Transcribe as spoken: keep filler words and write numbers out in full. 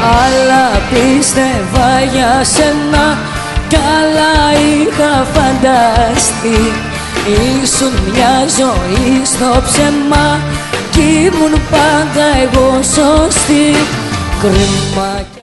αλλά πίστευα για σένα, καλά είχα φανταστεί. Ήσουν μια ζωή στο ψέμα κι ήμουν πάντα εγώ σωστή. Κρίμα.